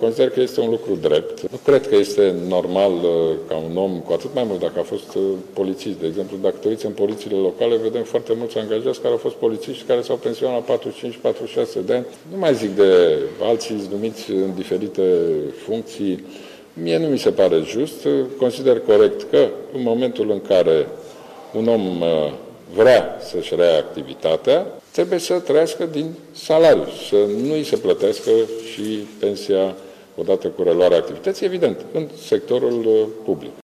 consider că este un lucru drept. Nu cred că este normal ca un om, cu atât mai mult dacă a fost polițist. De exemplu, dacă te uiți în polițiile locale, vedem foarte mulți angajați care au fost polițiști și care s-au pensionat la 45-46 de ani. Nu mai zic de alții numiți în diferite funcții. Mie nu mi se pare just. Consider corect că în momentul în care un om vrea să-și reia activitatea, trebuie să trăiască din salariu, să nu îi se plătească și pensia odată cu reluarea activității, evident, în sectorul public.